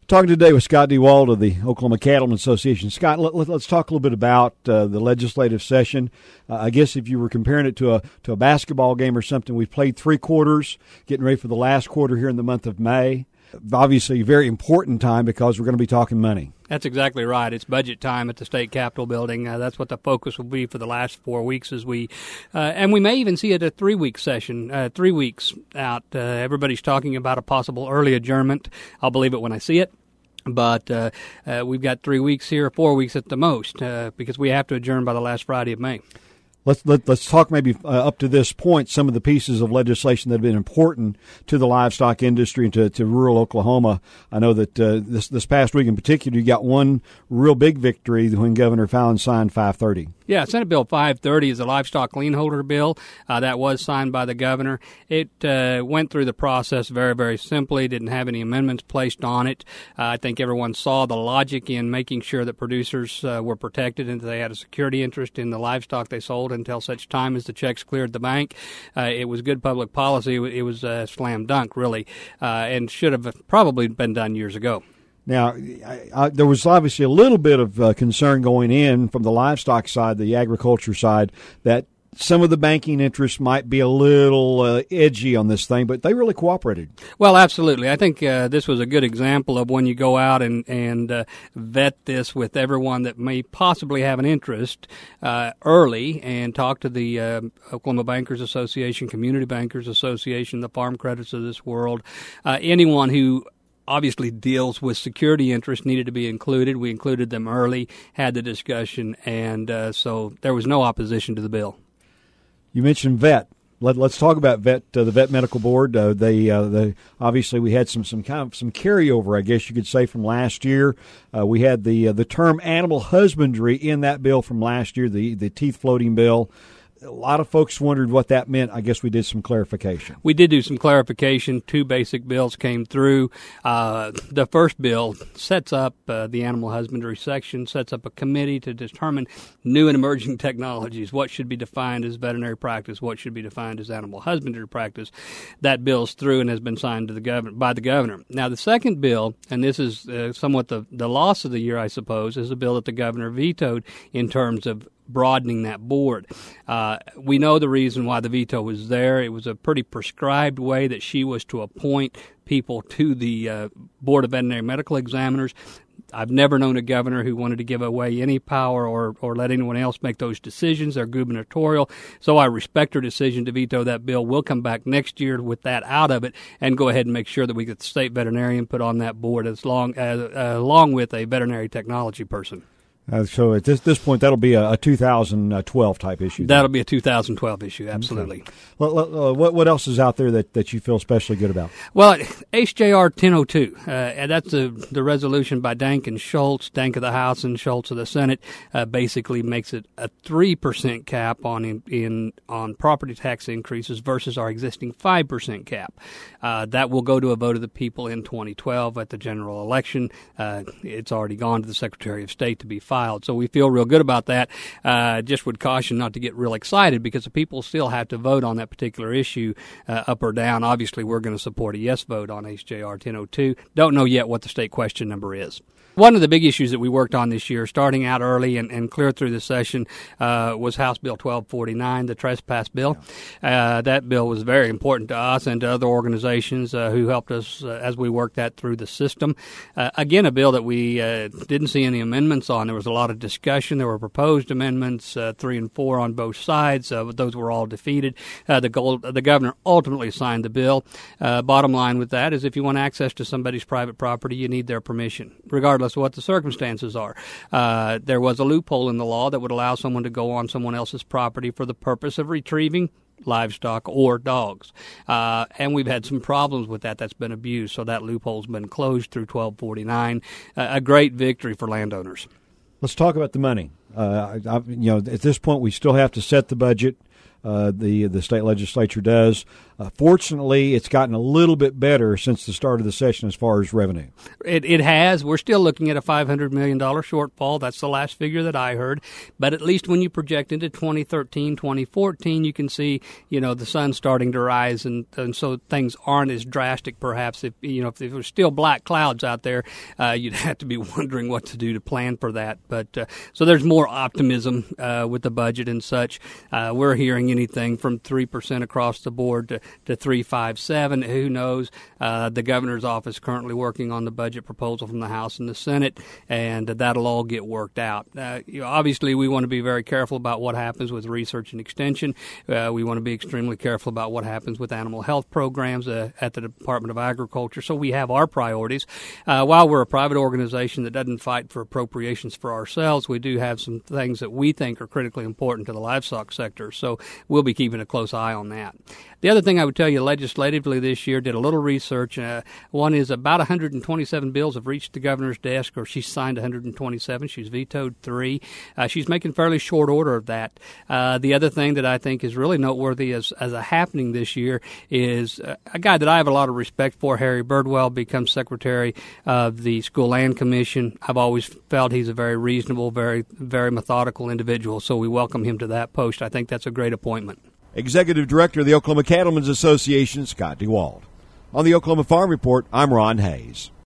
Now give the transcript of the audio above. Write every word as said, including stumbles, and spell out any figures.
Talking today with Scott DeWalt of the Oklahoma Cattlemen's Association. Scott, let, let, let's talk a little bit about uh, the legislative session. Uh, I guess if you were comparing it to a to a basketball game or something, we've played three quarters, getting ready for the last quarter here in the month of May. Obviously, a very important time because we're going to be talking money. That's exactly right. It's budget time at the State Capitol building. Uh, that's what the focus will be for the last four weeks as we, uh, and we may even see it a three-week session, uh, three weeks out. Uh, everybody's talking about a possible early adjournment. I'll believe it when I see it. But uh, uh, we've got three weeks here, four weeks at the most, uh, because we have to adjourn by the last Friday of May. Let's let, let's talk maybe uh, up to this point some of the pieces of legislation that have been important to the livestock industry and to, to rural Oklahoma. I know that uh, this this past week in particular, you got one real big victory when Governor Fallin signed five thirty. Yeah, Senate Bill five thirty is a livestock lien holder bill uh, that was signed by the governor. It uh, went through the process very, very simply, didn't have any amendments placed on it. Uh, I think everyone saw the logic in making sure that producers uh, were protected and that they had a security interest in the livestock they sold until such time as the checks cleared the bank. Uh, it was good public policy. It was a slam dunk, really, uh, and should have probably been done years ago. Now, I, I, there was obviously a little bit of uh, concern going in from the livestock side, the agriculture side, that some of the banking interests might be a little uh, edgy on this thing, but they really cooperated. Well, absolutely. I think uh, this was a good example of when you go out and, and uh, vet this with everyone that may possibly have an interest uh, early and talk to the uh, Oklahoma Bankers Association, Community Bankers Association, the Farm Credits of this world, uh, anyone who obviously deals with security interests needed to be included. We included them early, had the discussion, and uh, so there was no opposition to the bill. You mentioned vet. Let, let's talk about vet. Uh, the Vet Medical Board. Uh, they, uh, they obviously we had some some kind of some carryover, I guess you could say, from last year. Uh, we had the uh, the term animal husbandry in that bill from last year, the the teeth floating bill. A lot of folks wondered what that meant. I guess we did some clarification. We did do some clarification. Two basic bills came through. Uh, the first bill sets up uh, the animal husbandry section, sets up a committee to determine new and emerging technologies, what should be defined as veterinary practice, what should be defined as animal husbandry practice. That bill's through and has been signed to the governor by the governor. Now, the second bill, and this is uh, somewhat the, the loss of the year, I suppose, is a bill that the governor vetoed in terms of broadening that board. Uh, we know the reason why the veto was there. It was a pretty prescribed way that she was to appoint people to the uh, Board of Veterinary Medical Examiners. I've never known a governor who wanted to give away any power or, or let anyone else make those decisions. They're gubernatorial. So I respect her decision to veto that bill. We'll come back next year with that out of it and go ahead and make sure that we get the state veterinarian put on that board as long as, uh, along with a veterinary technology person. Uh, so at this this point, that'll be a, a two thousand twelve type issue. That'll then be a two thousand twelve issue, absolutely. Okay. Well, uh, what what else is out there that, that you feel especially good about? Well, H J R ten oh two, uh, and that's the the resolution by Dank and Schultz, Dank of the House and Schultz of the Senate, uh, basically makes it a three percent cap on in, in on property tax increases versus our existing five percent cap. Uh, that will go to a vote of the people in twenty twelve at the general election. Uh, it's already gone to the Secretary of State to be filed. So we feel real good about that. Uh, just would caution not to get real excited because the people still have to vote on that particular issue uh, up or down. Obviously, we're going to support a yes vote on H J R ten oh two. Don't know yet what the state question number is. One of the big issues that we worked on this year, starting out early and, and clear through the session, uh, was House Bill twelve forty-nine, the trespass bill. Uh, that bill was very important to us and to other organizations uh, who helped us uh, as we worked that through the system. Uh, again, a bill that we uh, didn't see any amendments on. There was a lot of discussion. There were proposed amendments, uh, three and four on both sides. Uh, those were all defeated. Uh, the, gold, the governor ultimately signed the bill. Uh, bottom line with that is if you want access to somebody's private property, you need their permission, regardless of what the circumstances are. Uh, there was a loophole in the law that would allow someone to go on someone else's property for the purpose of retrieving livestock or dogs. Uh, and we've had some problems with that. That's been abused. So that loophole's been closed through twelve forty-nine. Uh, a great victory for landowners. Let's talk about the money. Uh, I, you know, at this point, we still have to set the budget. Uh, the the state legislature does. Uh, fortunately, it's gotten a little bit better since the start of the session as far as revenue. It, it has. We're still looking at a five hundred million dollars shortfall. That's the last figure that I heard. But at least when you project into twenty thirteen, twenty fourteen, you can see, you know, the sun starting to rise, and, and so things aren't as drastic, perhaps. If, you know, if there were still black clouds out there, uh, you'd have to be wondering what to do to plan for that. But uh, so there's more optimism uh, with the budget and such. Uh, we're hearing anything from three percent across the board to, to three, five, seven. Who knows? Uh, the governor's office currently working on the budget proposal from the House and the Senate, and that'll all get worked out. Uh, you know, obviously, we want to be very careful about what happens with research and extension. Uh, we want to be extremely careful about what happens with animal health programs uh, at the Department of Agriculture. So we have our priorities. Uh, while we're a private organization that doesn't fight for appropriations for ourselves, we do have some things that we think are critically important to the livestock sector. So we'll be keeping a close eye on that. The other thing I would tell you legislatively this year, did a little research. Uh, one is about one hundred twenty-seven bills have reached the governor's desk, or she's signed one hundred twenty-seven. She's vetoed three. Uh, she's making fairly short order of that. Uh, the other thing that I think is really noteworthy as, as a happening this year is uh, a guy that I have a lot of respect for, Harry Birdwell, becomes secretary of the School Land Commission. I've always felt he's a very reasonable, very, very methodical individual, so we welcome him to that post. I think that's a great appointment. Executive Director of the Oklahoma Cattlemen's Association, Scott DeWald. On the Oklahoma Farm Report, I'm Ron Hayes.